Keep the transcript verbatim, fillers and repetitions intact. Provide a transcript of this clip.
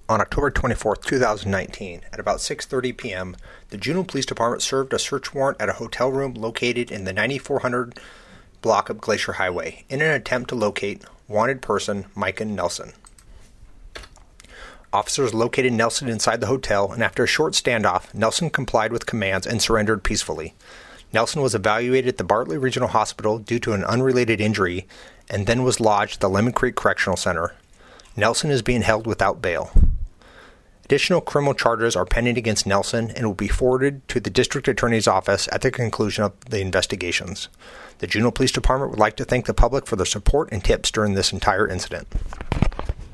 On October twenty-fourth, two thousand nineteen, at about six thirty p.m., the Juneau Police Department served a search warrant at a hotel room located in the ninety-four hundred block of Glacier Highway in an attempt to locate wanted person Micah Nelson. Officers located Nelson inside the hotel, and after a short standoff, Nelson complied with commands and surrendered peacefully. Nelson was evaluated at the Bartlett Regional Hospital due to an unrelated injury and then was lodged at the Lemon Creek Correctional Center. Nelson is being held without bail. Additional criminal charges are pending against Nelson and will be forwarded to the District Attorney's Office at the conclusion of the investigations. The Juneau Police Department would like to thank the public for their support and tips during this entire incident.